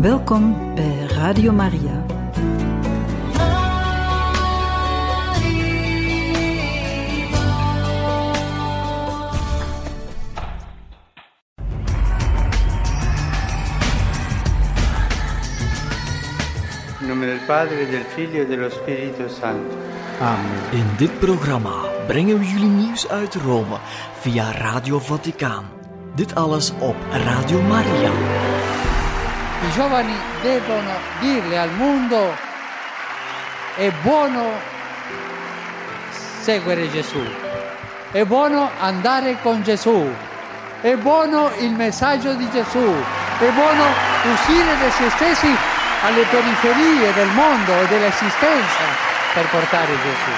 Welkom bij Radio Maria. In nome del Padre, del Figlio e dello Spirito Santo. Amen. In dit programma brengen we jullie nieuws uit Rome via Radio Vaticaan. Dit alles op Radio Maria. I giovani devono dirle al mondo: è buono seguire Gesù, è buono andare con Gesù, è buono il messaggio di Gesù, è buono uscire da se stessi alle periferie del mondo e dell'esistenza per portare Gesù.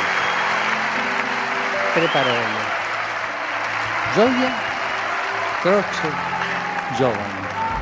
Tre parole: gioia, croce, giovani.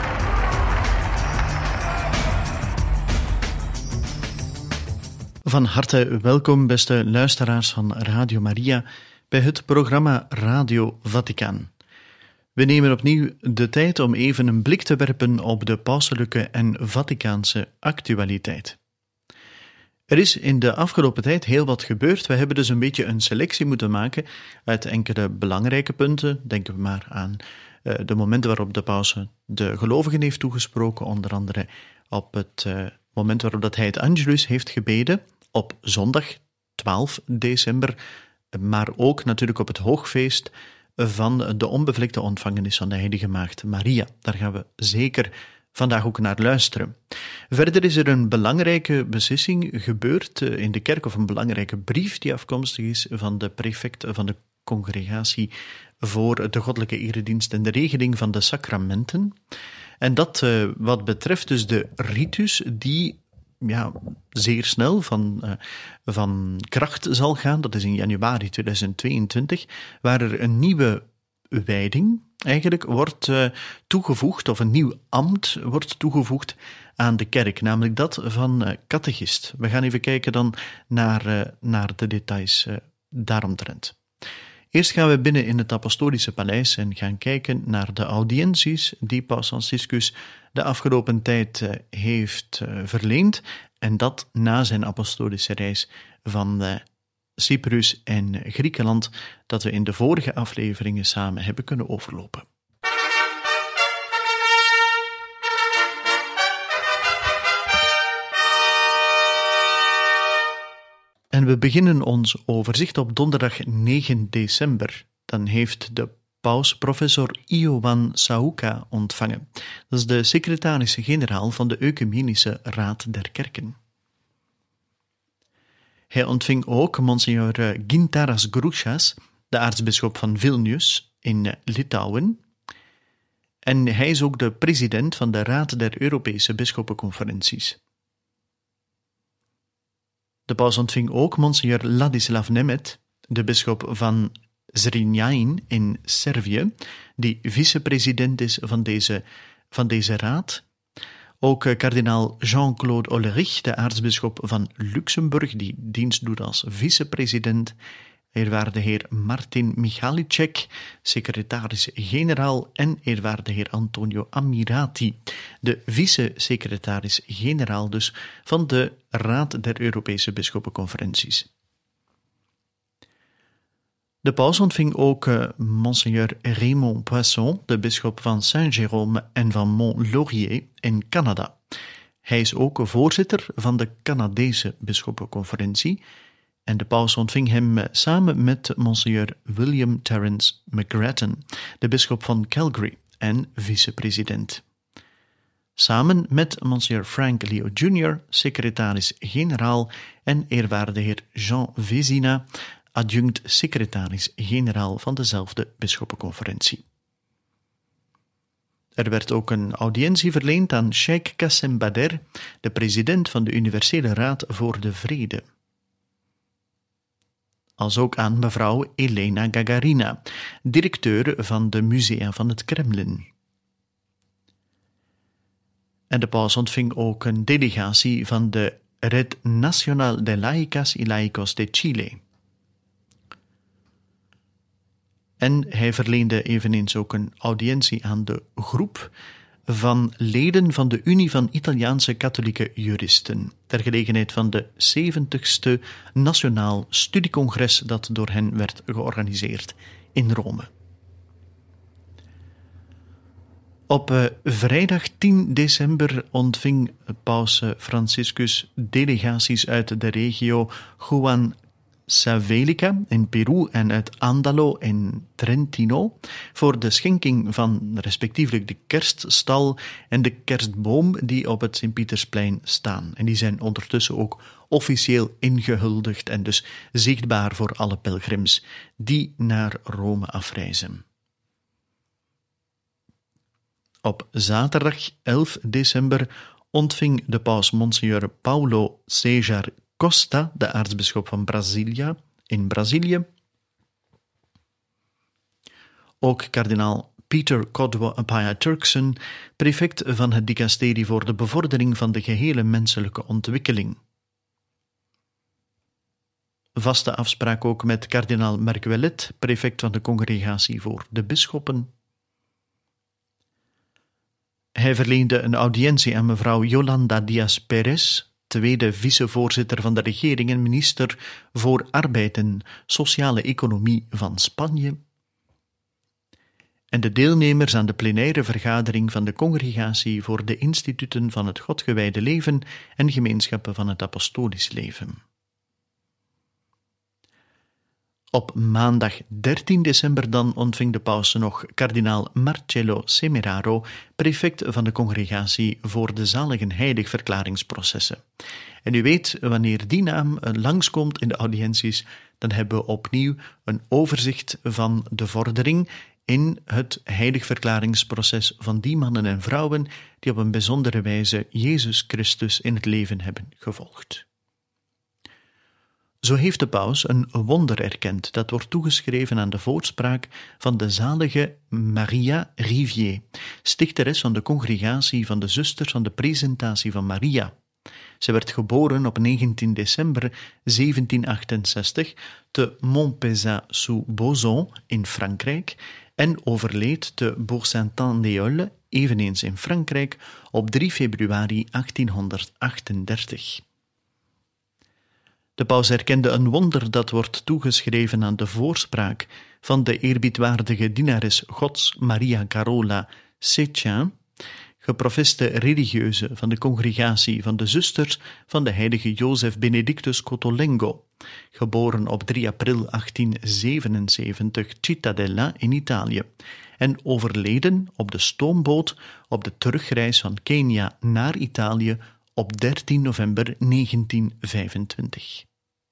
Van harte welkom, beste luisteraars van Radio Maria, bij het programma Radio Vaticaan. We nemen opnieuw de tijd om even een blik te werpen op de pauselijke en Vaticaanse actualiteit. Er is in de afgelopen tijd heel wat gebeurd. We hebben dus een beetje een selectie moeten maken uit enkele belangrijke punten. Denken we maar aan de momenten waarop de paus de gelovigen heeft toegesproken, onder andere op het moment waarop dat hij het Angelus heeft gebeden, op zondag 12 december, maar ook natuurlijk op het hoogfeest van de onbevlekte ontvangenis van de heilige maagd Maria. Daar gaan we zeker vandaag ook naar luisteren. Verder is er een belangrijke beslissing gebeurd in de kerk, of een belangrijke brief die afkomstig is van de prefect van de congregatie voor de goddelijke eredienst en de regeling van de sacramenten. En dat wat betreft dus de ritus die zeer snel van kracht zal gaan. Dat is in januari 2022, waar er een nieuwe wijding eigenlijk wordt toegevoegd, of een nieuw ambt wordt toegevoegd aan de kerk, namelijk dat van catechist. We gaan even kijken dan naar de details daaromtrent. Eerst gaan we binnen in het Apostolische Paleis en gaan kijken naar de audiënties die Paus Franciscus de afgelopen tijd heeft verleend, en dat na zijn apostolische reis van Cyprus en Griekenland, dat we in de vorige afleveringen samen hebben kunnen overlopen. En we beginnen ons overzicht op donderdag 9 december. Dan heeft de paus professor Ioan Sauka ontvangen. Dat is de secretaris-generaal van de Ecumenische Raad der Kerken. Hij ontving ook Monsignor Gintaras Grušas, de aartsbisschop van Vilnius in Litouwen. En hij is ook de president van de Raad der Europese Bisschoppenconferenties. De paus ontving ook Monsignor Ladislav Nemet, de bisschop van Zrenjanin in Servië, die vicepresident is van deze raad. Ook kardinaal Jean-Claude Ollerich, de aartsbisschop van Luxemburg, die dienst doet als vicepresident. Eerwaarde heer Martin Michalicek, secretaris-generaal, en eerwaarde heer Antonio Amirati, de vice-secretaris-generaal dus van de Raad der Europese Bisschoppenconferenties. De paus ontving ook Monseigneur Raymond Poisson, de bisschop van Saint-Jérôme en van Mont-Laurier in Canada. Hij is ook voorzitter van de Canadese Bisschoppenconferentie. En de paus ontving hem samen met Monseigneur William Terence McGrattan, de bisschop van Calgary en vicepresident. Samen met Monseigneur Frank Leo Jr., secretaris-generaal, en eerwaarde heer Jean Vézina, adjunct-secretaris-generaal van dezelfde bisschoppenconferentie. Er werd ook een audiëntie verleend aan Sheikh Kassem Bader, de president van de Universele Raad voor de Vrede. Als ook aan mevrouw Elena Gagarina, directeur van de Musea van het Kremlin. En de paus ontving ook een delegatie van de Red Nacional de Laicas y Laicos de Chile. En hij verleende eveneens ook een audiëntie aan de groep van leden van de Unie van Italiaanse Katholieke Juristen, ter gelegenheid van de 70ste Nationaal Studiecongres dat door hen werd georganiseerd in Rome. Op vrijdag 10 december ontving paus Franciscus delegaties uit de regio Huancavelica in Peru en uit Andalo in Trentino voor de schenking van respectievelijk de kerststal en de kerstboom die op het Sint-Pietersplein staan. En die zijn ondertussen ook officieel ingehuldigd en dus zichtbaar voor alle pelgrims die naar Rome afreizen. Op zaterdag 11 december ontving de paus Monsignor Paulo César Costa, de aartsbisschop van Brasilia, in Brazilië. Ook kardinaal Peter Codwo Apaya Turkson, prefect van het dicasterie voor de bevordering van de gehele menselijke ontwikkeling. Vaste afspraak ook met kardinaal Marc Ouellet, prefect van de Congregatie voor de Bisschoppen. Hij verleende een audiëntie aan mevrouw Yolanda Díaz Pérez, tweede vicevoorzitter van de regering en minister voor Arbeid en Sociale Economie van Spanje. En de deelnemers aan de plenaire vergadering van de Congregatie voor de Instituten van het Godgewijde Leven en Gemeenschappen van het Apostolisch Leven. Op maandag 13 december dan ontving de paus nog kardinaal Marcello Semeraro, prefect van de Congregatie voor de Zaligenheiligverklaringsprocessen. En u weet, wanneer die naam langskomt in de audiënties, dan hebben we opnieuw een overzicht van de vordering in het heiligverklaringsproces van die mannen en vrouwen die op een bijzondere wijze Jezus Christus in het leven hebben gevolgd. Zo heeft de paus een wonder erkend dat wordt toegeschreven aan de voorspraak van de zalige Maria Rivier, stichteres van de Congregatie van de Zusters van de Presentatie van Maria. Ze werd geboren op 19 december 1768 te Montpezat-sous-Bozon in Frankrijk en overleed te Bourg-Saint-Andéol, eveneens in Frankrijk, op 3 februari 1838. De paus erkende een wonder dat wordt toegeschreven aan de voorspraak van de eerbiedwaardige dienares Gods Maria Carola Setien, geprofeste religieuze van de Congregatie van de Zusters van de heilige Jozef Benedictus Cotolengo, geboren op 3 april 1877 Cittadella in Italië en overleden op de stoomboot op de terugreis van Kenia naar Italië op 13 november 1925.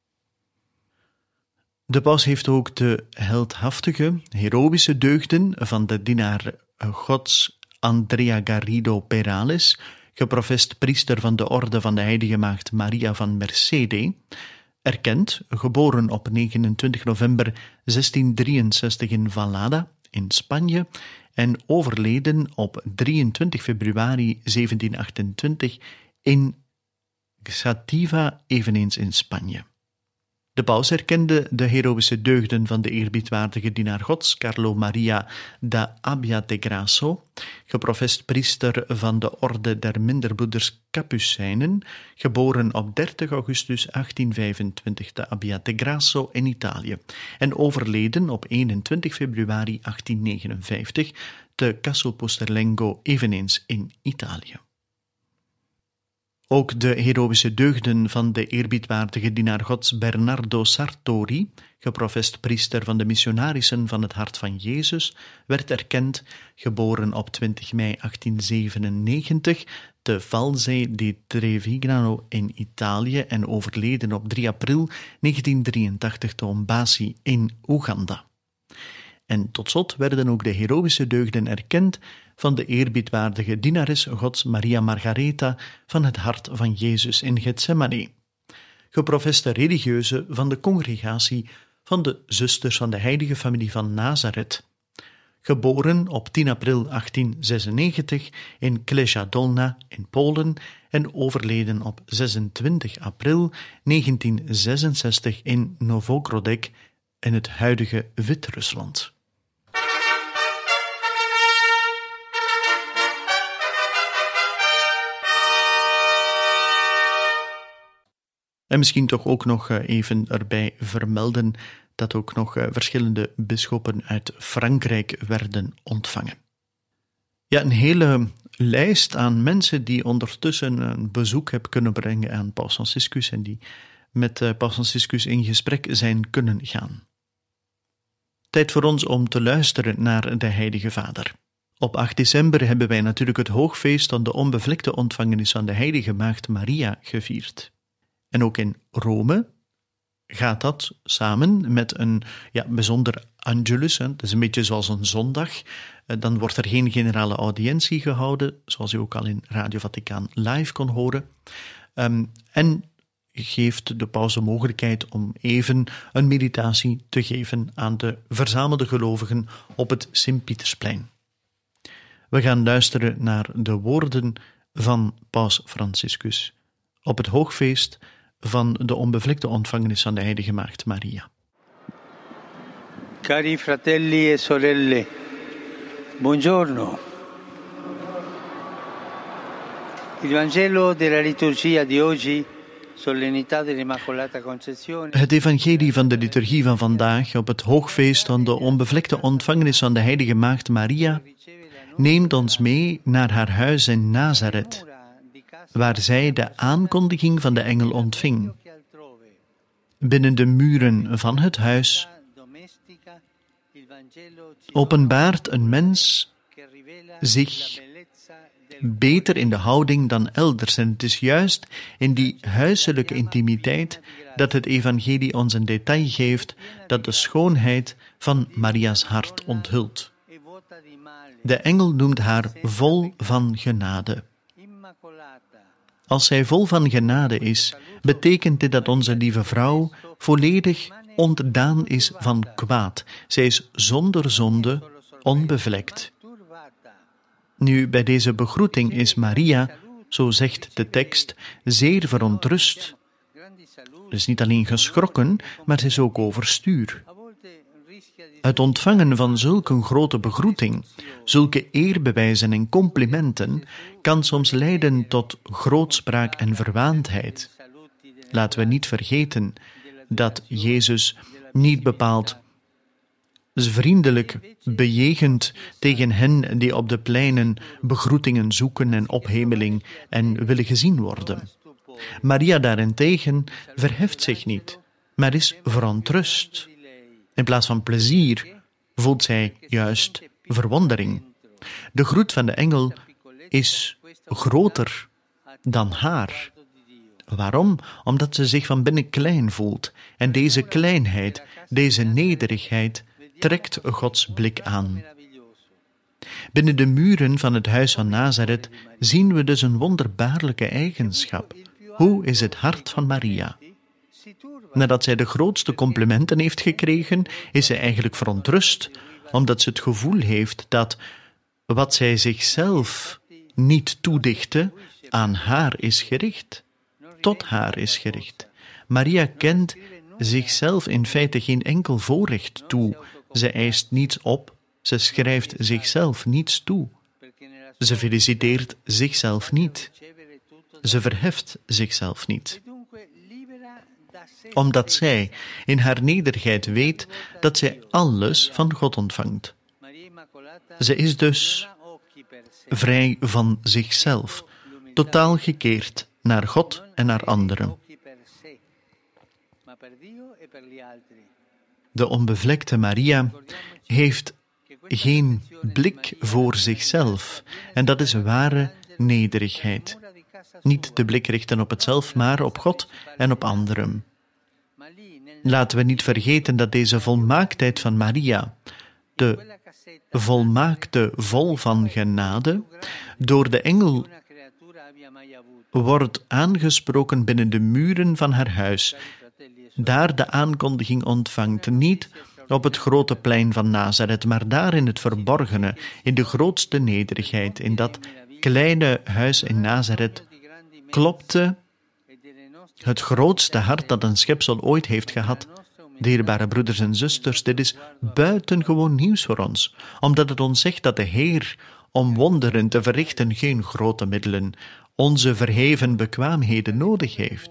De paus heeft ook de heldhaftige, heroïsche deugden van de dienaar Gods Andrea Garrido Perales, geprofest priester van de orde van de heilige maagd Maria van Mercede, erkend, geboren op 29 november 1663 in Vallada in Spanje en overleden op 23 februari 1728 in Xativa, eveneens in Spanje. De paus erkende de heroïsche deugden van de eerbiedwaardige dienaar Gods, Carlo Maria da Abbiategrasso, geprofest priester van de orde der minderbroeders Capucijnen, geboren op 30 augustus 1825 te Abbiategrasso in Italië en overleden op 21 februari 1859 te Castelposterlengo, eveneens in Italië. Ook de heroïsche deugden van de eerbiedwaardige dienaar Gods Bernardo Sartori, geprofest priester van de missionarissen van het Hart van Jezus, werd erkend, geboren op 20 mei 1897 te Valse di Trevignano in Italië en overleden op 3 april 1983 te Ombasi in Oeganda. En tot slot werden ook de heroïsche deugden erkend van de eerbiedwaardige dienares Gods Maria Margaretha van het Hart van Jezus in Getsemane, geprofeste religieuze van de Congregatie van de Zusters van de Heilige Familie van Nazareth, geboren op 10 april 1896 in Klejadolna in Polen en overleden op 26 april 1966 in Novogrodek in het huidige Wit-Rusland. En misschien toch ook nog even erbij vermelden dat ook nog verschillende bisschoppen uit Frankrijk werden ontvangen. Ja, een hele lijst aan mensen die ondertussen een bezoek hebben kunnen brengen aan Paus Franciscus en die met Paus Franciscus in gesprek zijn kunnen gaan. Tijd voor ons om te luisteren naar de Heilige Vader. Op 8 december hebben wij natuurlijk het hoogfeest van de onbevlekte ontvangenis van de Heilige Maagd Maria gevierd. En ook in Rome gaat dat samen met een bijzonder Angelus. Dat is een beetje zoals een zondag. Dan wordt er geen generale audiëntie gehouden, zoals u ook al in Radio Vaticaan live kon horen. En geeft de paus de mogelijkheid om even een meditatie te geven aan de verzamelde gelovigen op het Sint-Pietersplein. We gaan luisteren naar de woorden van Paus Franciscus op het hoogfeest van de onbevlekte ontvangenis van de Heilige Maagd Maria. Cari fratelli e sorelle, buongiorno. Il Vangelo della liturgia di oggi, solennità dell'Immacolata Concezione. Het evangelie van de liturgie van vandaag op het hoogfeest van de onbevlekte ontvangenis van de Heilige Maagd Maria neemt ons mee naar haar huis in Nazareth, waar zij de aankondiging van de engel ontving. Binnen de muren van het huis openbaart een mens zich beter in de houding dan elders. En het is juist in die huiselijke intimiteit dat het evangelie ons een detail geeft dat de schoonheid van Maria's hart onthult. De engel noemt haar vol van genade. Als zij vol van genade is, betekent dit dat onze lieve vrouw volledig ontdaan is van kwaad. Zij is zonder zonde onbevlekt. Nu, bij deze begroeting is Maria, zo zegt de tekst, zeer verontrust. Ze is niet alleen geschrokken, maar ze is ook overstuur. Het ontvangen van zulke grote begroeting, zulke eerbewijzen en complimenten, kan soms leiden tot grootspraak en verwaandheid. Laten we niet vergeten dat Jezus niet bepaald vriendelijk bejegent tegen hen die op de pleinen begroetingen zoeken en ophemeling en willen gezien worden. Maria daarentegen verheft zich niet, maar is verontrust. In plaats van plezier voelt zij juist verwondering. De groet van de engel is groter dan haar. Waarom? Omdat ze zich van binnen klein voelt. En deze kleinheid, deze nederigheid, trekt Gods blik aan. Binnen de muren van het huis van Nazareth zien we dus een wonderbaarlijke eigenschap. Hoe is het hart van Maria? Nadat zij de grootste complimenten heeft gekregen, is zij eigenlijk verontrust, omdat ze het gevoel heeft dat wat zij zichzelf niet toedichtte, aan haar is gericht, tot haar is gericht. Maria kent zichzelf in feite geen enkel voorrecht toe. Ze eist niets op, ze schrijft zichzelf niets toe. Ze feliciteert zichzelf niet. Ze verheft zichzelf niet. Omdat zij in haar nederigheid weet dat zij alles van God ontvangt. Ze is dus vrij van zichzelf, totaal gekeerd naar God en naar anderen. De onbevlekte Maria heeft geen blik voor zichzelf en dat is ware nederigheid. Niet de blik richten op het zelf, maar op God en op anderen. Laten we niet vergeten dat deze volmaaktheid van Maria, de volmaakte vol van genade, door de engel wordt aangesproken binnen de muren van haar huis, daar de aankondiging ontvangt, niet op het grote plein van Nazareth, maar daar in het verborgene, in de grootste nederigheid, in dat kleine huis in Nazareth, klopte het grootste hart dat een schepsel ooit heeft gehad. Dierbare broeders en zusters, dit is buitengewoon nieuws voor ons, omdat het ons zegt dat de Heer, om wonderen te verrichten, geen grote middelen, onze verheven bekwaamheden nodig heeft,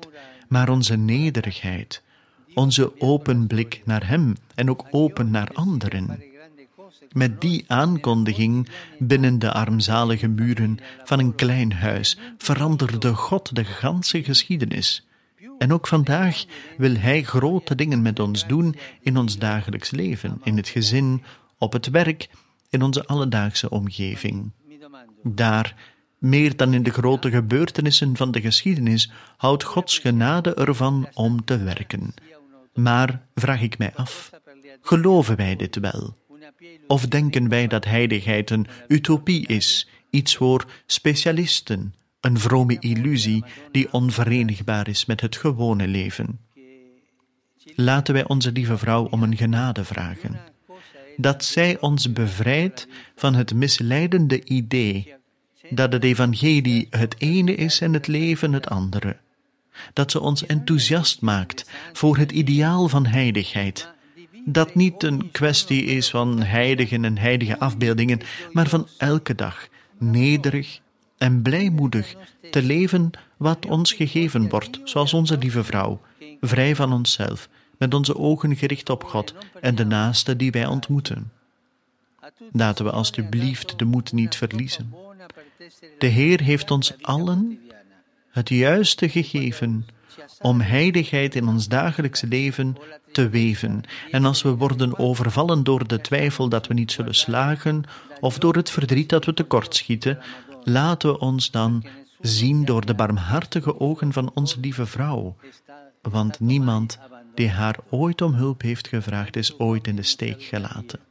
maar onze nederigheid, onze open blik naar Hem en ook open naar anderen. Met die aankondiging binnen de armzalige muren van een klein huis veranderde God de ganse geschiedenis. En ook vandaag wil Hij grote dingen met ons doen in ons dagelijks leven, in het gezin, op het werk, in onze alledaagse omgeving. Daar, meer dan in de grote gebeurtenissen van de geschiedenis, houdt Gods genade ervan om te werken. Maar, vraag ik mij af, geloven wij dit wel? Of denken wij dat heiligheid een utopie is, iets voor specialisten, een vrome illusie die onverenigbaar is met het gewone leven? Laten wij onze lieve vrouw om een genade vragen, dat zij ons bevrijdt van het misleidende idee dat het evangelie het ene is en het leven het andere. Dat ze ons enthousiast maakt voor het ideaal van heiligheid, dat niet een kwestie is van heiligen en heilige afbeeldingen, maar van elke dag nederig en blijmoedig te leven wat ons gegeven wordt, zoals onze lieve vrouw, vrij van onszelf, met onze ogen gericht op God en de naaste die wij ontmoeten. Laten we alstublieft de moed niet verliezen. De Heer heeft ons allen het juiste gegeven om heiligheid in ons dagelijks leven te weven. En als we worden overvallen door de twijfel dat we niet zullen slagen, of door het verdriet dat we tekortschieten, laten we ons dan zien door de barmhartige ogen van onze lieve vrouw. Want niemand die haar ooit om hulp heeft gevraagd, is ooit in de steek gelaten.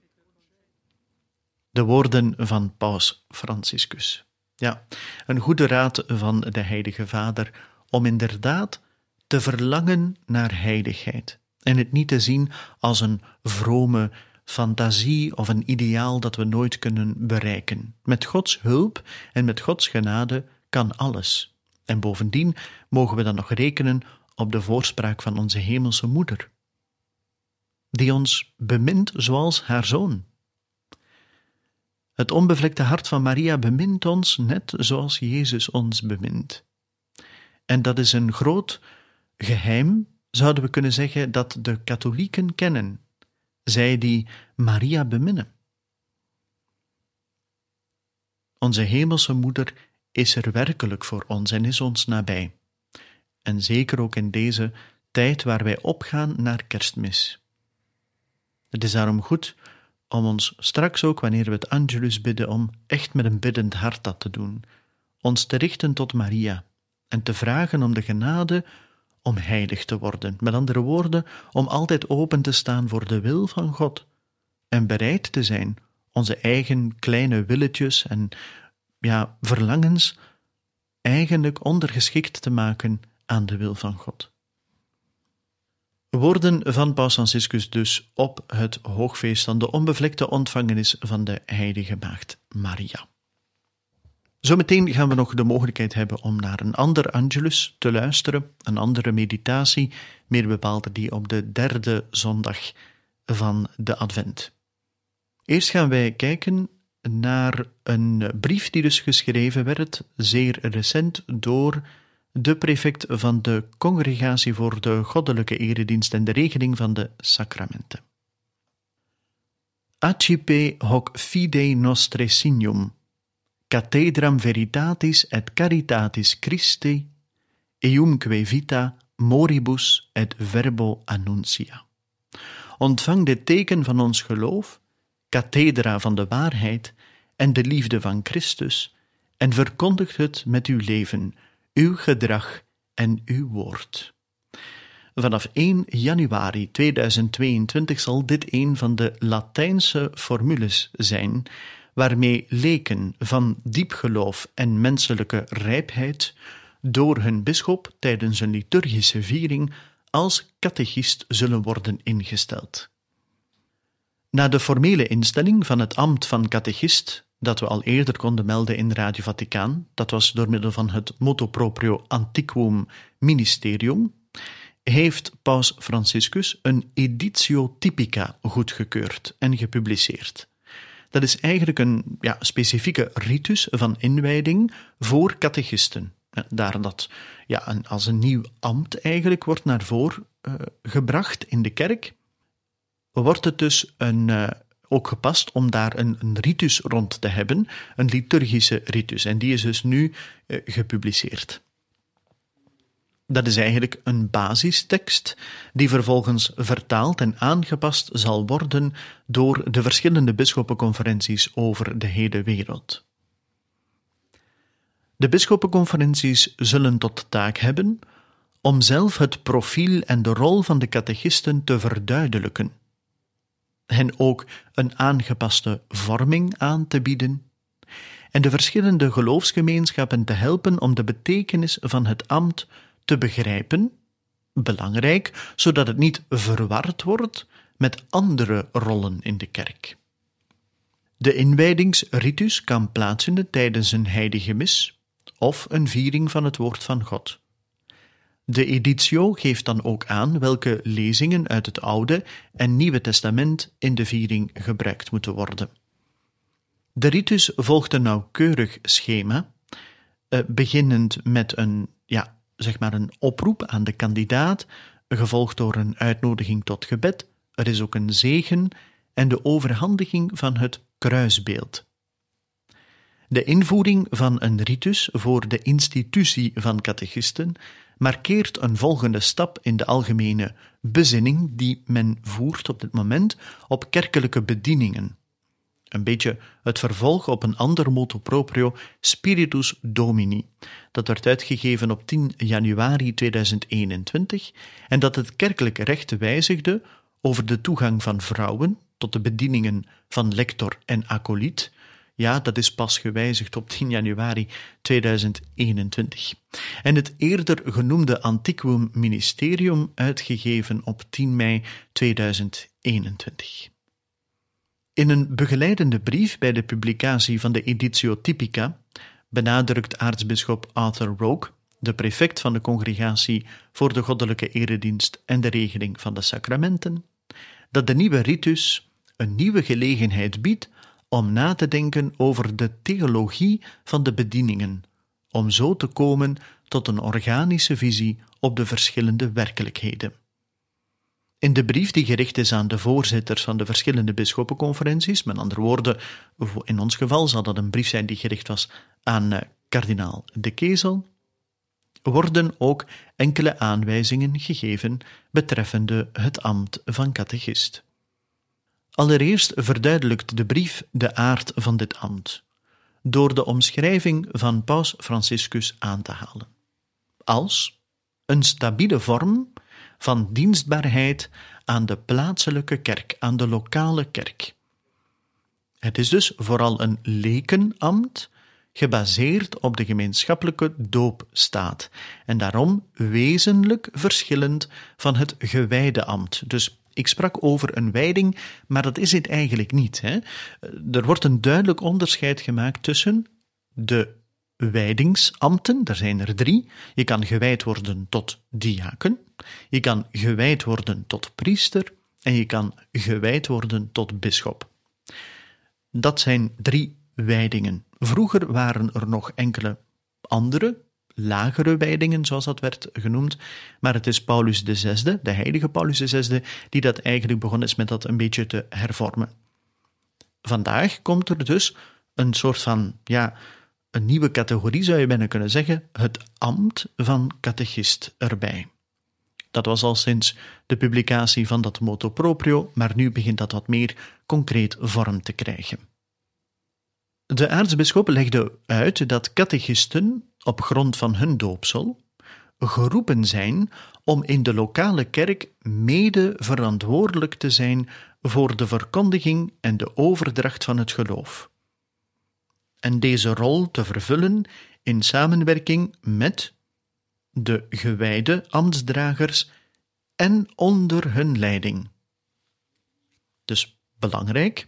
De woorden van Paus Franciscus. Ja, een goede raad van de Heilige Vader om inderdaad te verlangen naar heiligheid en het niet te zien als een vrome fantasie of een ideaal dat we nooit kunnen bereiken. Met Gods hulp en met Gods genade kan alles. En bovendien mogen we dan nog rekenen op de voorspraak van onze hemelse moeder, die ons bemint zoals haar zoon. Het onbevlekte hart van Maria bemint ons net zoals Jezus ons bemint. En dat is een groot geheim, zouden we kunnen zeggen, dat de katholieken kennen, zij die Maria beminnen. Onze hemelse moeder is er werkelijk voor ons en is ons nabij. En zeker ook in deze tijd waar wij opgaan naar Kerstmis. Het is daarom goed om ons straks ook, wanneer we het Angelus bidden, om echt met een biddend hart dat te doen, ons te richten tot Maria en te vragen om de genade om heilig te worden. Met andere woorden, om altijd open te staan voor de wil van God en bereid te zijn onze eigen kleine willetjes en verlangens eigenlijk ondergeschikt te maken aan de wil van God. Woorden van Paus Franciscus dus op het hoogfeest van de onbevlekte ontvangenis van de heilige maagd Maria. Zometeen gaan we nog de mogelijkheid hebben om naar een ander Angelus te luisteren, een andere meditatie, meer bepaald die op de 3e zondag van de Advent. Eerst gaan wij kijken naar een brief die dus geschreven werd, zeer recent, door de prefect van de Congregatie voor de Goddelijke Eredienst en de Regeling van de Sacramenten. Accipe hoc fidei nostre signum, cathedram veritatis et caritatis Christi, eumque vita moribus et verbo annuntia. Ontvang dit teken van ons geloof, cathedra van de waarheid en de liefde van Christus, en verkondigt het met uw leven, uw gedrag en uw woord. Vanaf 1 januari 2022 zal dit een van de Latijnse formules zijn, waarmee leken van diep geloof en menselijke rijpheid door hun bisschop tijdens een liturgische viering als catechist zullen worden ingesteld. Na de formele instelling van het ambt van catechist, dat we al eerder konden melden in Radio Vaticaan, dat was door middel van het motu proprio Antiquum Ministerium, heeft Paus Franciscus een editio typica goedgekeurd en gepubliceerd. Dat is eigenlijk een specifieke ritus van inwijding voor catechisten, Daar dat als een nieuw ambt eigenlijk wordt naar voren gebracht in de kerk, wordt het dus ook gepast om daar een ritus rond te hebben, een liturgische ritus. En die is dus nu gepubliceerd. Dat is eigenlijk een basistekst die vervolgens vertaald en aangepast zal worden door de verschillende bisschoppenconferenties over de hele wereld. De bisschoppenconferenties zullen tot taak hebben om zelf het profiel en de rol van de catechisten te verduidelijken, hen ook een aangepaste vorming aan te bieden en de verschillende geloofsgemeenschappen te helpen om de betekenis van het ambt te begrijpen, belangrijk, zodat het niet verward wordt met andere rollen in de kerk. De inwijdingsritus kan plaatsvinden tijdens een heilige mis of een viering van het woord van God. De editio geeft dan ook aan welke lezingen uit het Oude en Nieuwe Testament in de viering gebruikt moeten worden. De ritus volgt een nauwkeurig schema, beginnend met een oproep aan de kandidaat, gevolgd door een uitnodiging tot gebed. Er is ook een zegen en de overhandiging van het kruisbeeld. De invoering van een ritus voor de institutie van catechisten markeert een volgende stap in de algemene bezinning die men voert op dit moment op kerkelijke bedieningen. Een beetje het vervolg op een ander motu proprio, Spiritus Domini, dat werd uitgegeven op 10 januari 2021 en dat het kerkelijk recht wijzigde over de toegang van vrouwen tot de bedieningen van lector en acoliet. Ja, dat is pas gewijzigd op 10 januari 2021. En het eerder genoemde Antiquum Ministerium, uitgegeven op 10 mei 2021. In een begeleidende brief bij de publicatie van de Editio Typica benadrukt aartsbisschop Arthur Rogue, de prefect van de Congregatie voor de Goddelijke Eredienst en de Regeling van de Sacramenten, dat de nieuwe ritus een nieuwe gelegenheid biedt om na te denken over de theologie van de bedieningen, om zo te komen tot een organische visie op de verschillende werkelijkheden. In de brief die gericht is aan de voorzitters van de verschillende bisschoppenconferenties, met andere woorden, in ons geval zal dat een brief zijn die gericht was aan kardinaal De Kezel, worden ook enkele aanwijzingen gegeven betreffende het ambt van catechist. Allereerst verduidelijkt de brief de aard van dit ambt, door de omschrijving van Paus Franciscus aan te halen, als een stabiele vorm van dienstbaarheid aan de plaatselijke kerk, aan de lokale kerk. Het is dus vooral een lekenambt, gebaseerd op de gemeenschappelijke doopstaat en daarom wezenlijk verschillend van het gewijde ambt. Dus ik sprak over een wijding, maar dat is het eigenlijk niet. Er wordt een duidelijk onderscheid gemaakt tussen de wijdingsambten, er zijn er 3. Je kan gewijd worden tot diaken, je kan gewijd worden tot priester en je kan gewijd worden tot bisschop. Dat zijn 3 wijdingen. Vroeger waren er nog enkele andere, lagere wijdingen, zoals dat werd genoemd, maar het is Paulus VI, de heilige Paulus VI, die dat eigenlijk begonnen is met dat een beetje te hervormen. Vandaag komt er dus een soort van, een nieuwe categorie zou je bijna kunnen zeggen, het ambt van catechist erbij. Dat was al sinds de publicatie van dat motu proprio, maar nu begint dat wat meer concreet vorm te krijgen. De aartsbisschop legde uit dat catechisten op grond van hun doopsel geroepen zijn om in de lokale kerk mede verantwoordelijk te zijn voor de verkondiging en de overdracht van het geloof. En deze rol te vervullen in samenwerking met de gewijde ambtsdragers en onder hun leiding. Dus belangrijk,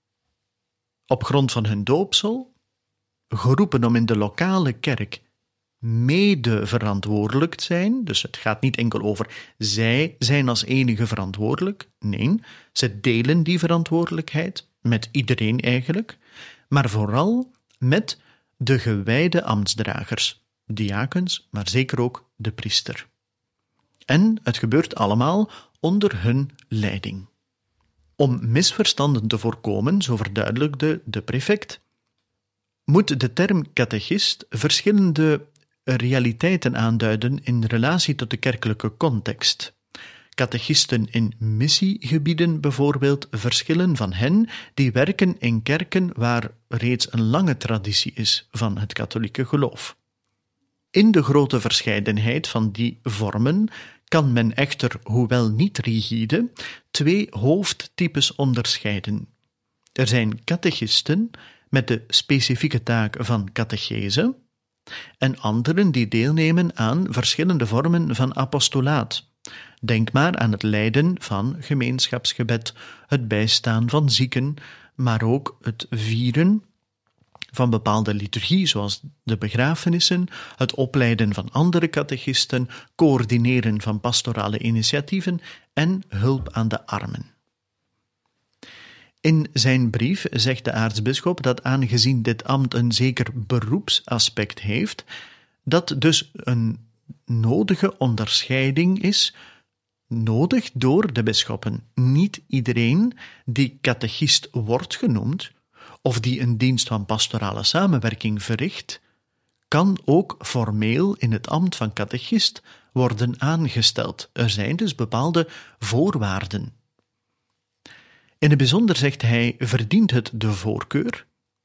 op grond van hun doopsel, geroepen om in de lokale kerk mede verantwoordelijk te zijn. Dus het gaat niet enkel over zij zijn als enige verantwoordelijk. Nee, ze delen die verantwoordelijkheid met iedereen eigenlijk, maar vooral met de gewijde ambtsdragers, diakens, maar zeker ook de priester. En het gebeurt allemaal onder hun leiding. Om misverstanden te voorkomen, zo verduidelijkte de prefect, moet de term catechist verschillende realiteiten aanduiden in relatie tot de kerkelijke context. Catechisten in missiegebieden bijvoorbeeld verschillen van hen die werken in kerken waar reeds een lange traditie is van het katholieke geloof. In de grote verscheidenheid van die vormen kan men echter, hoewel niet rigide, 2 hoofdtypes onderscheiden. Er zijn catechisten met de specifieke taak van catechese en anderen die deelnemen aan verschillende vormen van apostolaat. Denk maar aan het leiden van gemeenschapsgebed, het bijstaan van zieken, maar ook het vieren van bepaalde liturgie, zoals de begrafenissen, het opleiden van andere catechisten, coördineren van pastorale initiatieven en hulp aan de armen. In zijn brief zegt de aartsbisschop dat aangezien dit ambt een zeker beroepsaspect heeft, dat dus een nodige onderscheiding is, nodig door de bisschoppen. Niet iedereen die catechist wordt genoemd, of die een dienst van pastorale samenwerking verricht, kan ook formeel in het ambt van catechist worden aangesteld. Er zijn dus bepaalde voorwaarden. In het bijzonder zegt hij, verdient het de voorkeur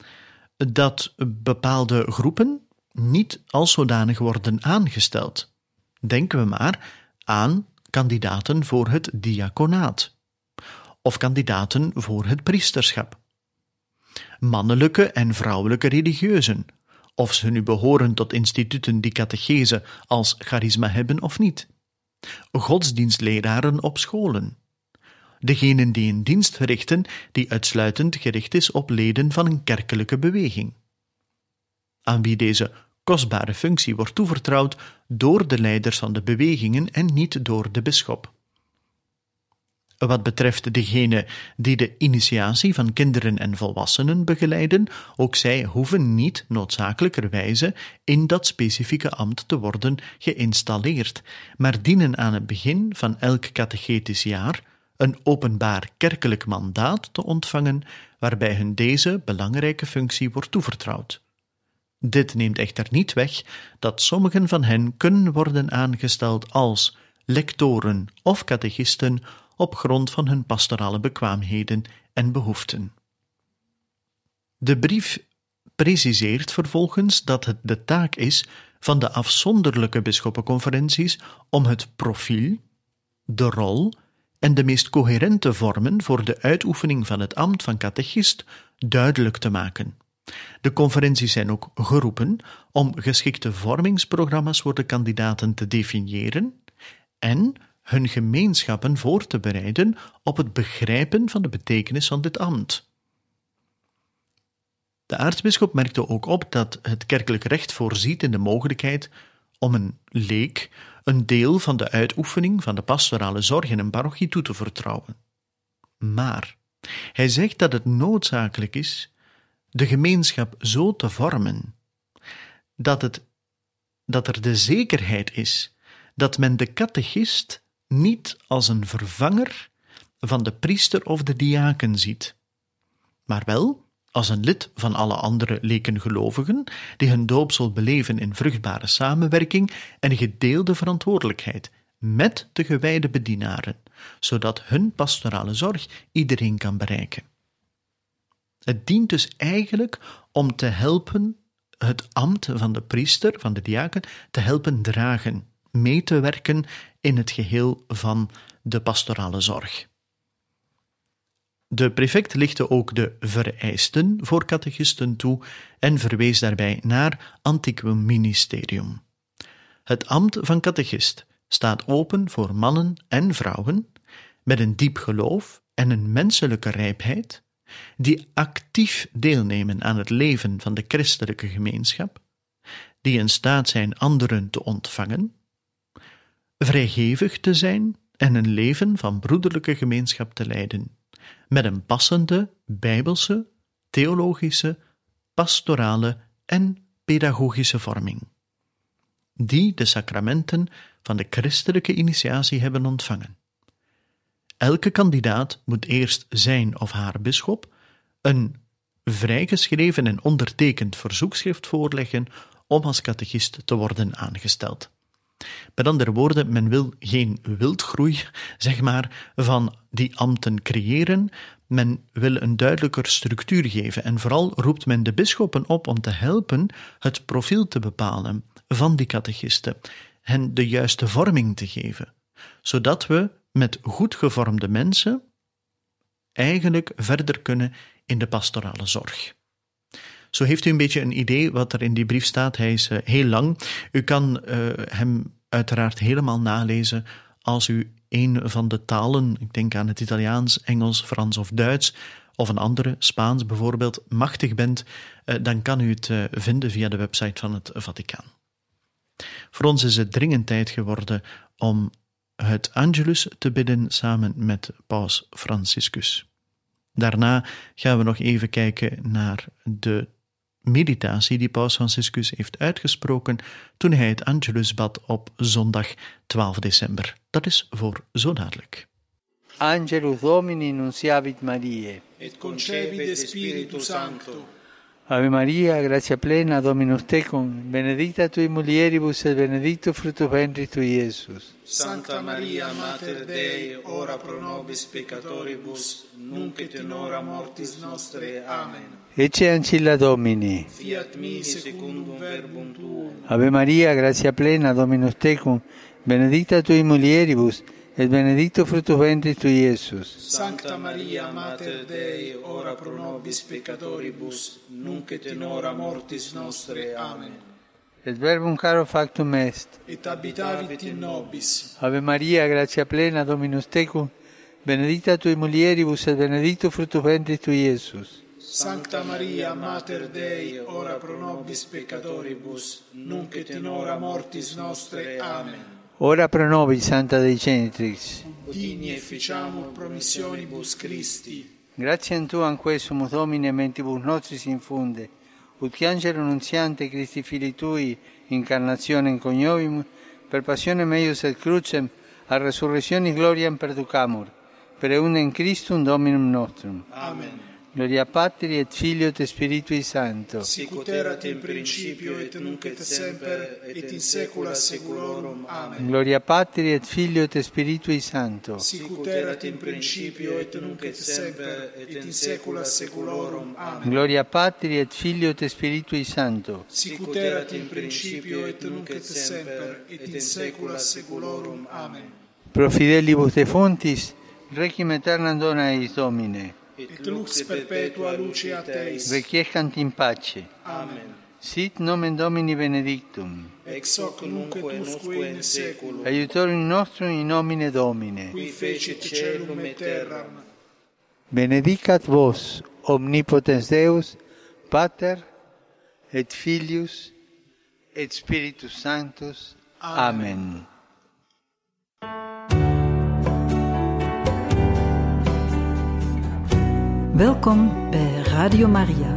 dat bepaalde groepen niet als zodanig worden aangesteld. Denken we maar aan kandidaten voor het diaconaat of kandidaten voor het priesterschap. Mannelijke en vrouwelijke religieuzen, of ze nu behoren tot instituten die catechese als charisma hebben of niet. Godsdienstleraren op scholen. Degenen die een dienst verrichten die uitsluitend gericht is op leden van een kerkelijke beweging. Aan wie deze kostbare functie wordt toevertrouwd door de leiders van de bewegingen en niet door de bisschop. Wat betreft degenen die de initiatie van kinderen en volwassenen begeleiden, ook zij hoeven niet noodzakelijkerwijze in dat specifieke ambt te worden geïnstalleerd, maar dienen aan het begin van elk catechetisch jaar een openbaar kerkelijk mandaat te ontvangen, waarbij hun deze belangrijke functie wordt toevertrouwd. Dit neemt echter niet weg dat sommigen van hen kunnen worden aangesteld als lectoren of catechisten op grond van hun pastorale bekwaamheden en behoeften. De brief preciseert vervolgens dat het de taak is van de afzonderlijke bisschoppenconferenties om het profiel, de rol en de meest coherente vormen voor de uitoefening van het ambt van catechist duidelijk te maken. De conferenties zijn ook geroepen om geschikte vormingsprogramma's voor de kandidaten te definiëren en hun gemeenschappen voor te bereiden op het begrijpen van de betekenis van dit ambt. De aartsbisschop merkte ook op dat het kerkelijk recht voorziet in de mogelijkheid om een leek een deel van de uitoefening van de pastorale zorg in een parochie toe te vertrouwen. Maar hij zegt dat het noodzakelijk is de gemeenschap zo te vormen dat er de zekerheid is dat men de catechist niet als een vervanger van de priester of de diaken ziet, maar wel als een lid van alle andere lekengelovigen die hun doopsel beleven in vruchtbare samenwerking en gedeelde verantwoordelijkheid met de gewijde bedienaren, zodat hun pastorale zorg iedereen kan bereiken. Het dient dus eigenlijk om te helpen het ambt van de priester, van de diaken, te helpen dragen, mee te werken in het geheel van de pastorale zorg. De prefect lichtte ook de vereisten voor catechisten toe en verwees daarbij naar antiquum ministerium. Het ambt van catechist staat open voor mannen en vrouwen met een diep geloof en een menselijke rijpheid, die actief deelnemen aan het leven van de christelijke gemeenschap, die in staat zijn anderen te ontvangen, vrijgevig te zijn en een leven van broederlijke gemeenschap te leiden, met een passende bijbelse, theologische, pastorale en pedagogische vorming. die de sacramenten van de christelijke initiatie hebben ontvangen. Elke kandidaat moet eerst zijn of haar bisschop een vrijgeschreven en ondertekend verzoekschrift voorleggen om als catechist te worden aangesteld. Met andere woorden, men wil geen wildgroei, van die ambten creëren. Men wil een duidelijker structuur geven en vooral roept men de bisschoppen op om te helpen het profiel te bepalen van die catechisten, hen de juiste vorming te geven, zodat we met goed gevormde mensen eigenlijk verder kunnen in de pastorale zorg. Zo heeft u een beetje een idee wat er in die brief staat. Hij is heel lang. U kan hem uiteraard helemaal nalezen als u een van de talen, ik denk aan het Italiaans, Engels, Frans of Duits, of een andere, Spaans bijvoorbeeld, machtig bent, dan kan u het vinden via de website van het Vaticaan. Voor ons is het dringend tijd geworden om het Angelus te bidden samen met Paus Franciscus. Daarna gaan we nog even kijken naar de meditatie die Paus Franciscus heeft uitgesproken toen hij het Angelus bad op zondag 12 december. Dat is voor zo dadelijk. Angelus Domini nunciavit Mariae. Et concepit Spiritus Sancto. Ave Maria, gratia plena, Dominus tecum, benedicta tui mulieribus et benedictus fructus ventris tui, Iesus. Sancta Maria, Mater Dei, ora pro nobis peccatoribus, nunc et in hora mortis nostre. Amen. Ecce ancilla Domini. Fiat mi secundum verbum tuum. Ave Maria, gratia plena, Dominus tecum, benedicta tui mulieribus, et benedictus fructus ventris tui, Iesus. Sancta Maria, Mater Dei, ora pro nobis peccatoribus, nunc et in hora mortis nostre. Amen. Et verbum caro factum est. Et habitavit in nobis. Ave Maria, gratia plena, Dominus tecum, benedicta tui mulieribus, et benedictus fructus ventris tui, Iesus. Sancta Maria, Mater Dei, ora pro nobis peccatoribus, nunc et in hora mortis nostre. Amen. Ora pro nobis, Santa Dei Genitrix. Digni efficiamur promissionibus Christi. Gratiam Tuam quesumus Domine mentibus nostris infunde, ut angelo nuntiante Christi Filii Tui, incarnationem coniovimus, per passionem eius et crucem, a resurrectionis gloriam perducamur, per eundem Christum Dominum nostrum. Amen. Gloria Patri et Filio et Spiritui Sancto. Sicut erat in principio et nunc et semper et in saecula saeculorum. Amen. Gloria Patri et Filio et Spiritui Sancto. Sicut erat in principio et nunc et semper et in saecula saeculorum. Amen. Gloria Patri et Filio et Spiritui Sancto. Sicut erat in principio et nunc et semper et in saecula saeculorum. Amen. Pro fidelibus defuntis, requiem aeternam dona eis Domine. Et lux perpetua luceat eis. Requiescant in pace. Amen. Sit nomen Domini benedictum. Ex hoc nunc et usque in saeculum. Aiutorium nostrum in nomine Domine. Qui fecit caelum et terram. Benedicat vos, omnipotens Deus, Pater, et Filius, et Spiritus Sanctus. Amen. Welkom bij Radio Maria.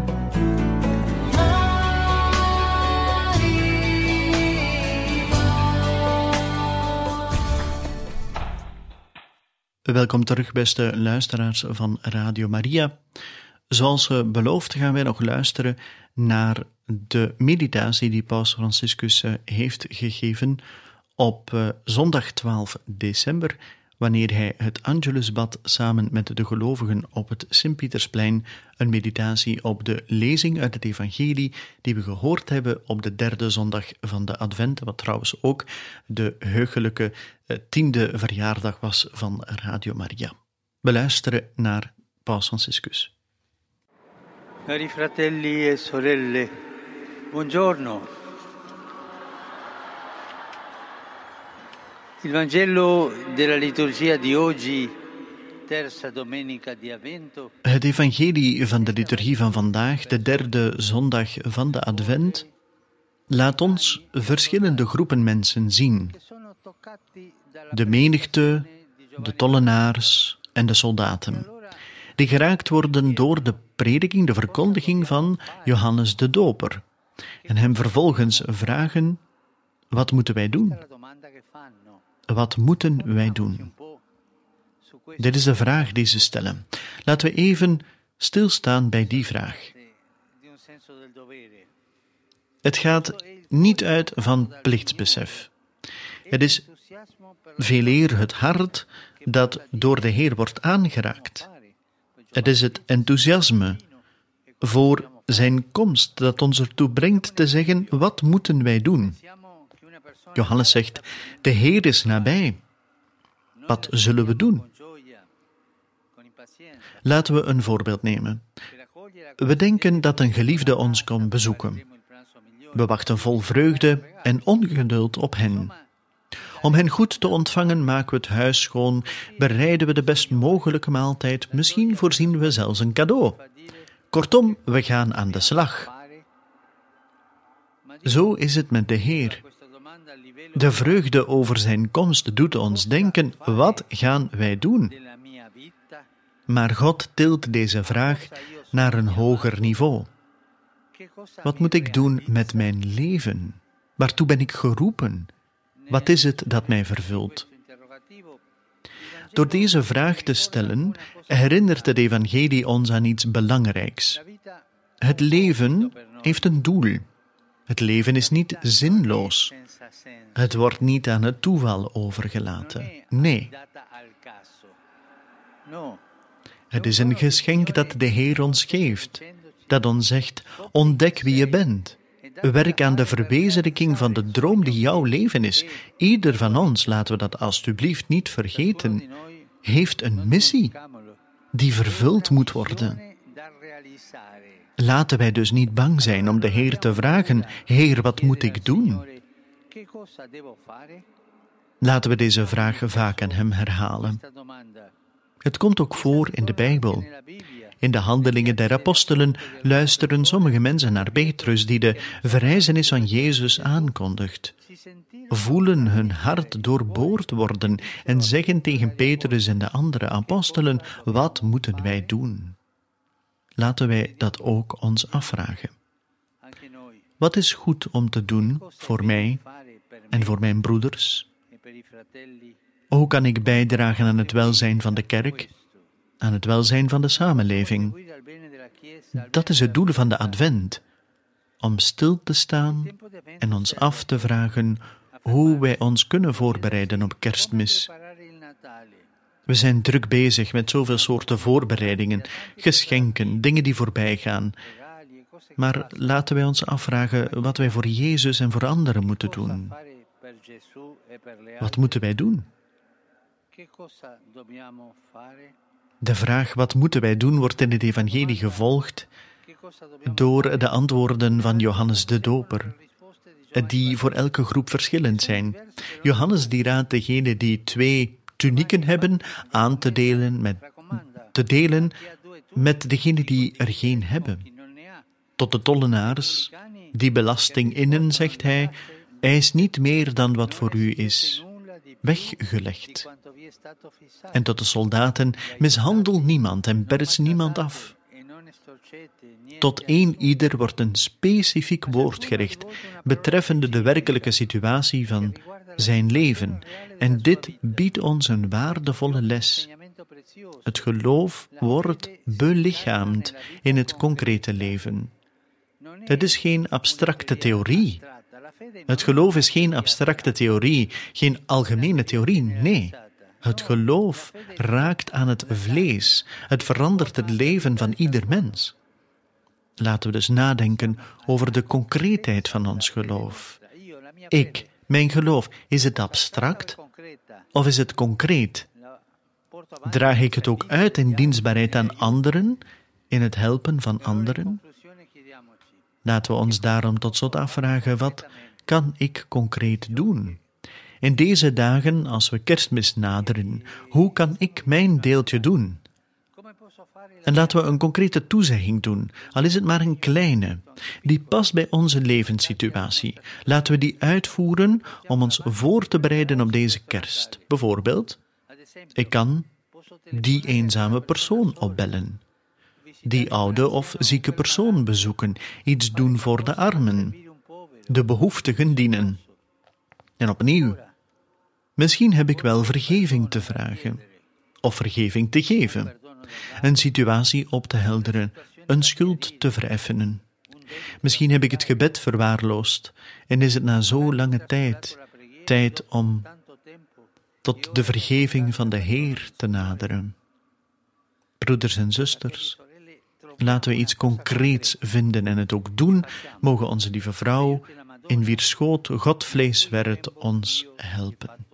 Welkom terug, beste luisteraars van Radio Maria. Zoals beloofd gaan wij nog luisteren naar de meditatie die Paus Franciscus heeft gegeven op zondag 12 december, wanneer hij het Angelus bad samen met de gelovigen op het Sint-Pietersplein, een meditatie op de lezing uit het evangelie die we gehoord hebben op de 3e zondag van de Advent, wat trouwens ook de heugelijke 10e verjaardag was van Radio Maria. We luisteren naar Paus Franciscus. Cari fratelli e sorelle, buongiorno. Il Vangelo della liturgia di oggi, terza domenica di Avvento. Het evangelie van de liturgie van vandaag, de 3e zondag van de Advent, laat ons verschillende groepen mensen zien. De menigte, de tollenaars en de soldaten, die geraakt worden door de prediking, de verkondiging van Johannes de Doper, en hem vervolgens vragen: Wat moeten wij doen? Wat moeten wij doen? Dit is de vraag die ze stellen. Laten we even stilstaan bij die vraag. Het gaat niet uit van plichtsbesef. Het is veeleer het hart dat door de Heer wordt aangeraakt. Het is het enthousiasme voor zijn komst dat ons ertoe brengt te zeggen, wat moeten wij doen? Johannes zegt, de Heer is nabij. Wat zullen we doen? Laten we een voorbeeld nemen. We denken dat een geliefde ons komt bezoeken. We wachten vol vreugde en ongeduld op hen. Om hen goed te ontvangen maken we het huis schoon, bereiden we de best mogelijke maaltijd, misschien voorzien we zelfs een cadeau. Kortom, we gaan aan de slag. Zo is het met de Heer. De vreugde over zijn komst doet ons denken, wat gaan wij doen? Maar God tilt deze vraag naar een hoger niveau. Wat moet ik doen met mijn leven? Waartoe ben ik geroepen? Wat is het dat mij vervult? Door deze vraag te stellen, herinnert het evangelie ons aan iets belangrijks. Het leven heeft een doel. Het leven is niet zinloos. Het wordt niet aan het toeval overgelaten. Nee. Het is een geschenk dat de Heer ons geeft, dat ons zegt, ontdek wie je bent. Werk aan de verwezenlijking van de droom die jouw leven is. Ieder van ons, laten we dat alstublieft niet vergeten, heeft een missie die vervuld moet worden. Laten wij dus niet bang zijn om de Heer te vragen, Heer, wat moet ik doen? Laten we deze vraag vaak aan Hem herhalen. Het komt ook voor in de Bijbel. In de Handelingen der Apostelen luisteren sommige mensen naar Petrus, die de verrijzenis van Jezus aankondigt. Voelen hun hart doorboord worden en zeggen tegen Petrus en de andere apostelen, wat moeten wij doen? Laten wij dat ook ons afvragen. Wat is goed om te doen voor mij en voor mijn broeders? Hoe kan ik bijdragen aan het welzijn van de kerk, aan het welzijn van de samenleving? Dat is het doel van de Advent, om stil te staan en ons af te vragen hoe wij ons kunnen voorbereiden op Kerstmis. We zijn druk bezig met zoveel soorten voorbereidingen, geschenken, dingen die voorbij gaan. Maar laten wij ons afvragen wat wij voor Jezus en voor anderen moeten doen. Wat moeten wij doen? De vraag wat moeten wij doen wordt in het evangelie gevolgd door de antwoorden van Johannes de Doper, die voor elke groep verschillend zijn. Johannes die raadt degenen die 2 tunieken hebben aan te delen met degenen die er geen hebben. Tot de tollenaars die belasting innen, zegt hij, eis niet meer dan wat voor u is weggelegd. En tot de soldaten, mishandel niemand en pers niemand af. Tot ieder wordt een specifiek woord gericht, betreffende de werkelijke situatie van zijn leven. En dit biedt ons een waardevolle les. Het geloof wordt belichaamd in het concrete leven. Het is geen abstracte theorie. Het geloof is geen abstracte theorie, geen algemene theorie, nee. Het geloof raakt aan het vlees. Het verandert het leven van ieder mens. Laten we dus nadenken over de concreetheid van ons geloof. Mijn geloof, is het abstract of is het concreet? Draag ik het ook uit in dienstbaarheid aan anderen, in het helpen van anderen? Laten we ons daarom tot slot afvragen, wat kan ik concreet doen? In deze dagen, als we Kerstmis naderen, hoe kan ik mijn deeltje doen? En laten we een concrete toezegging doen, al is het maar een kleine, die past bij onze levenssituatie. Laten we die uitvoeren om ons voor te bereiden op deze kerst. Bijvoorbeeld, ik kan die eenzame persoon opbellen, die oude of zieke persoon bezoeken, iets doen voor de armen, de behoeftigen dienen. En opnieuw, misschien heb ik wel vergeving te vragen, of vergeving te geven, een situatie op te helderen, een schuld te vereffenen. Misschien heb ik het gebed verwaarloosd en is het na zo lange tijd om tot de vergeving van de Heer te naderen. Broeders en zusters, laten we iets concreets vinden en het ook doen, mogen onze lieve vrouw, in wier schoot God vlees werd, ons helpen.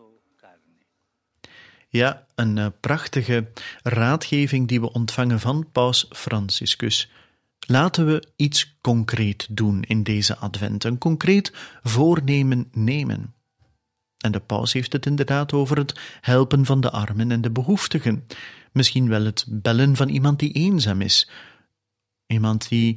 Ja, een prachtige raadgeving die we ontvangen van Paus Franciscus. Laten we iets concreet doen in deze advent, een concreet voornemen nemen. En de paus heeft het inderdaad over het helpen van de armen en de behoeftigen. Misschien wel het bellen van iemand die eenzaam is. Iemand die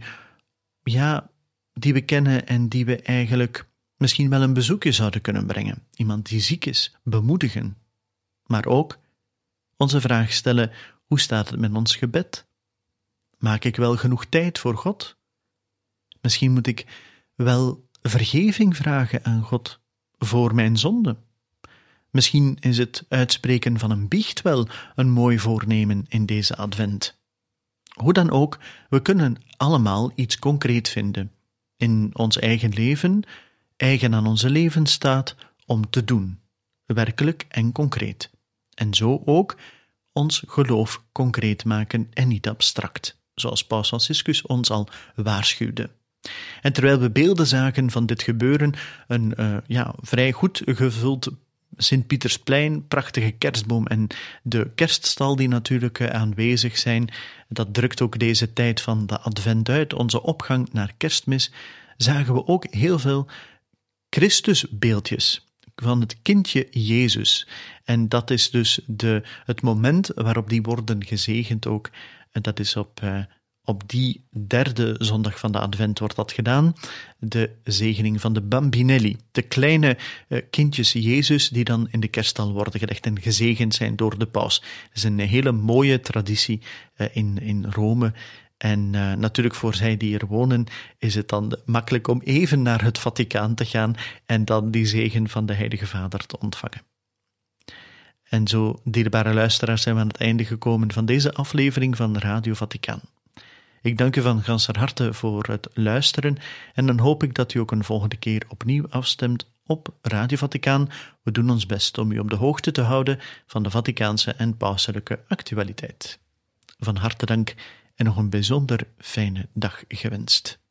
we kennen en die we eigenlijk misschien wel een bezoekje zouden kunnen brengen. Iemand die ziek is, bemoedigen. Maar ook onze vraag stellen, hoe staat het met ons gebed? Maak ik wel genoeg tijd voor God? Misschien moet ik wel vergeving vragen aan God voor mijn zonde. Misschien is het uitspreken van een biecht wel een mooi voornemen in deze advent. Hoe dan ook, we kunnen allemaal iets concreet vinden in ons eigen leven, eigen aan onze levensstaat, om te doen, werkelijk en concreet. En zo ook ons geloof concreet maken en niet abstract, zoals Paus Franciscus ons al waarschuwde. En terwijl we beelden zagen van dit gebeuren, een vrij goed gevuld Sint-Pietersplein, prachtige kerstboom en de kerststal die natuurlijk aanwezig zijn, dat drukt ook deze tijd van de advent uit, onze opgang naar kerstmis, zagen we ook heel veel Christusbeeldjes van het kindje Jezus. En dat is dus het moment waarop die worden gezegend ook. En dat is op die derde zondag van de advent wordt dat gedaan. De zegening van de bambinelli. De kleine kindjes Jezus die dan in de kerststal worden gelegd en gezegend zijn door de paus. Dat is een hele mooie traditie in Rome. En natuurlijk voor zij die er wonen is het dan makkelijk om even naar het Vaticaan te gaan en dan die zegen van de Heilige Vader te ontvangen. En zo, dierbare luisteraars, zijn we aan het einde gekomen van deze aflevering van Radio Vaticaan. Ik dank u van ganser harte voor het luisteren en dan hoop ik dat u ook een volgende keer opnieuw afstemt op Radio Vaticaan. We doen ons best om u op de hoogte te houden van de Vaticaanse en pauselijke actualiteit. Van harte dank en nog een bijzonder fijne dag gewenst.